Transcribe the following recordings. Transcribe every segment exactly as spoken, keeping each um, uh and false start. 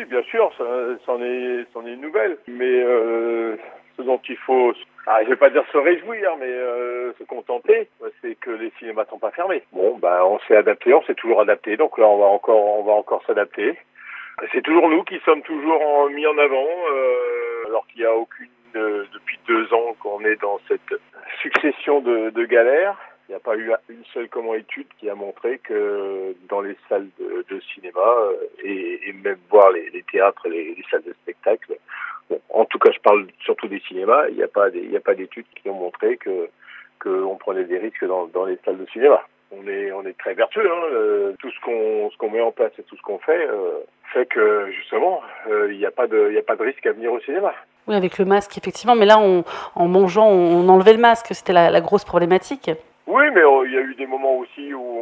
bien sûr, ça, c'en est, c'en est une nouvelle. Mais euh, ce dont il faut, ah, je vais pas dire se réjouir, mais euh, se contenter, c'est que les cinémas sont pas fermés. Bon, bah, on s'est adapté, on s'est toujours adapté. Donc là, on va encore, on va encore s'adapter. C'est toujours nous qui sommes toujours en, mis en avant, euh, alors qu'il n'y a aucune, euh, depuis deux ans qu'on est dans cette succession de, de galères. Il n'y a pas eu une seule comment étude qui a montré que dans les salles de, de cinéma euh, et, et même voir les, les théâtres, les, les salles de spectacle, bon, en tout cas je parle surtout des cinémas, il n'y a pas des, il n'y a pas d'études qui ont montré que qu'on prenait des risques dans, dans les salles de cinéma. On est on est très vertueux, hein, euh, tout ce qu'on ce qu'on met en place et tout ce qu'on fait euh, fait que justement euh, il n'y a pas de il y a pas de risque à venir au cinéma. Oui, avec le masque effectivement, mais là on, en mangeant on enlevait le masque, c'était la, la grosse problématique. Oui, mais euh, il y a eu des moments aussi où,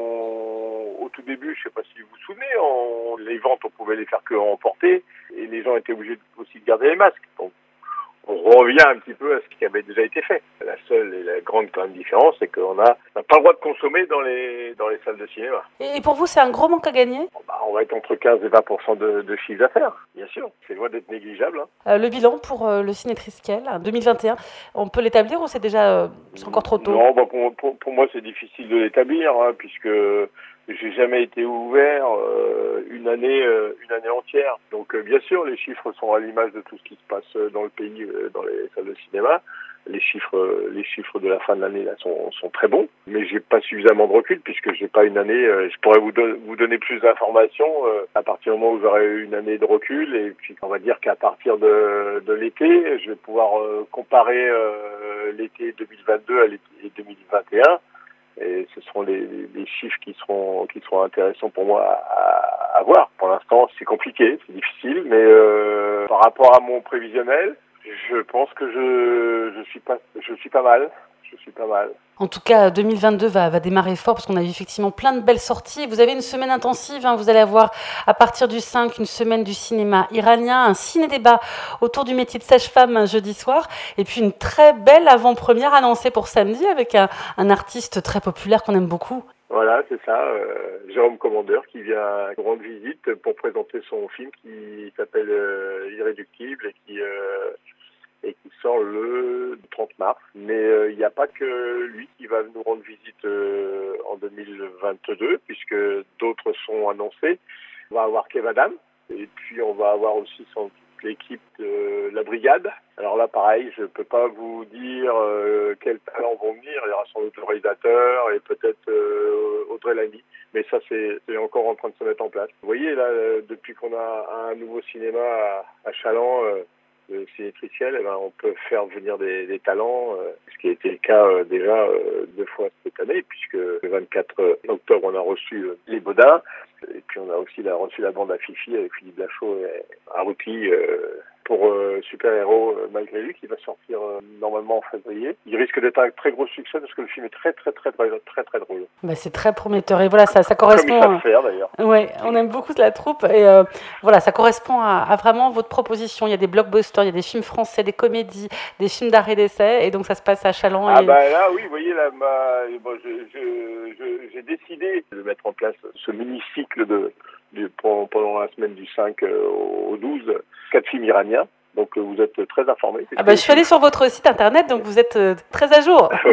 on, au tout début, je ne sais pas si vous vous souvenez, on, les ventes, on pouvait les faire que emporter, et les gens étaient obligés aussi de garder les masques. Donc, on revient un petit peu à ce qui avait déjà été fait. La seule et la grande quand même différence, c'est qu'on n'a pas le droit de consommer dans les dans les salles de cinéma. Et pour vous, c'est un gros manque à gagner ? Bon, bah, on va être entre quinze et vingt pour cent de, de chiffre d'affaires, bien sûr. C'est loin d'être négligeable. Hein. Euh, le bilan pour euh, le Ciné Triskel, deux mille vingt et un, on peut l'établir ou c'est déjà euh, c'est encore trop tôt ? Non, bah, pour, pour, pour moi, c'est difficile de l'établir, hein, puisque j'ai jamais été ouvert euh, une année euh, une année entière. Donc euh, bien sûr, les chiffres sont à l'image de tout ce qui se passe dans le pays, euh, dans les salles de cinéma. Les chiffres euh, les chiffres de la fin de l'année là sont sont très bons, mais j'ai pas suffisamment de recul puisque j'ai pas une année. Euh, je pourrais vous don- vous donner plus d'informations euh, à partir du moment où j'aurai une année de recul, et puis on va dire qu'à partir de de l'été, je vais pouvoir euh, comparer euh, l'été deux mille vingt-deux à l'été deux mille vingt et un. Et ce seront les, les chiffres qui seront qui seront intéressants pour moi à, à voir. Pour l'instant, c'est compliqué, c'est difficile, mais euh, par rapport à mon prévisionnel, je pense que je je suis pas je suis pas mal. Je suis pas mal. En tout cas, deux mille vingt-deux va, va démarrer fort parce qu'on a eu effectivement plein de belles sorties. Vous avez une semaine intensive, hein, vous allez avoir à partir du cinq une semaine du cinéma iranien, un ciné-débat autour du métier de sage-femme un jeudi soir, et puis une très belle avant-première annoncée pour samedi avec un, un artiste très populaire qu'on aime beaucoup. Voilà, c'est ça, euh, Jérôme Commandeur qui vient rendre visite pour présenter son film qui s'appelle euh, Irréductible et qui... Euh, et qui sort le trente mars. Mais il euh, n'y a pas que lui qui va nous rendre visite euh, en deux mille vingt-deux, puisque d'autres sont annoncés. On va avoir Kev Adam, et puis on va avoir aussi son, l'équipe de La Brigade. Alors là, pareil, je ne peux pas vous dire euh, quels talents vont venir. Il y aura sans doute le réalisateur et peut-être euh, Audrey Lamy. Mais ça, c'est, c'est encore en train de se mettre en place. Vous voyez, là, euh, depuis qu'on a un nouveau cinéma à, à Chaland, euh, le Ciné Triskel, eh ben, on peut faire venir des, des talents, euh, ce qui a été le cas euh, déjà euh, deux fois cette année, puisque le vingt-quatre octobre, on a reçu euh, les Baudins, et puis on a aussi la, reçu la bande à Fifi avec Philippe Lachaud et Aruti euh, pour euh, Super Héros euh, malgré lui, qui va sortir euh, normalement en février. Il risque d'être un très gros succès parce que le film est très très très très très très drôle. Bah, c'est très prometteur et voilà, ça, ça correspond. Comme il faire d'ailleurs. Ouais, on aime beaucoup la troupe et euh, voilà, ça correspond à, à vraiment votre proposition. Il y a des blockbusters, il y a des films français, des comédies, des films d'art et d'essai, et donc ça se passe à Chaland. Ah et... bah là, oui, vous voyez là, ma, bon, je, je, je, j'ai décidé de mettre en place ce mini cycle de, de pendant la semaine du cinq au douze, quatre films iraniens. Donc euh, vous êtes très informés. Ah bah, je suis allée sur votre site internet, donc vous êtes euh, très à jour. Oui.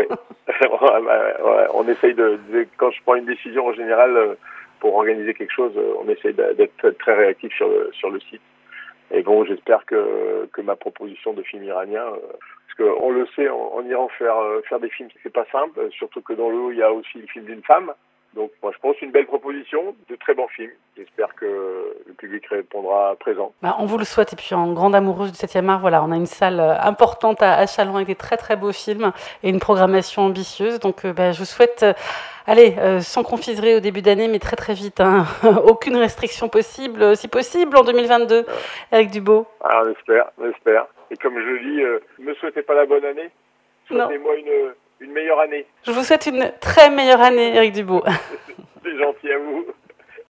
Ouais, on essaye de, de, quand je prends une décision en général euh, pour organiser quelque chose, on essaye d'être très réactif sur le, sur le site. Et bon, j'espère que, que ma proposition de film iranien, euh, parce qu'on le sait, en, en Iran, faire, faire des films, c'est pas simple, surtout que dans le lot, il y a aussi le film d'une femme. Donc, moi, je pense une belle proposition, de très bons films. J'espère que le public répondra présent. Bah, on vous le souhaite. Et puis, en grande amoureuse du septième art, voilà, on a une salle importante à, à Chaland avec des très, très beaux films et une programmation ambitieuse. Donc, euh, bah, je vous souhaite, euh, allez, euh, sans confiserie au début d'année, mais très, très vite. Hein, aucune restriction possible, si possible, en deux mille vingt-deux, ouais. Eric Dubault. Ah, on espère, on espère. Et comme je dis, euh, ne me souhaitez pas la bonne année. Souhaitez-moi une... Une meilleure année. Je vous souhaite une très meilleure année, Eric Dubault. C'est gentil à vous.